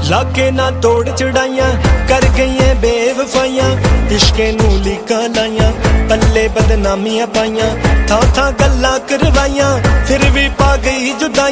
लाके ना तोड़ चढ़ाइया कर गई बेवफाइया इश्के नू लीका लाइया पल्ले बदनामियां पाइया था गल्लां करवाइया फिर भी पा गई जुदाई।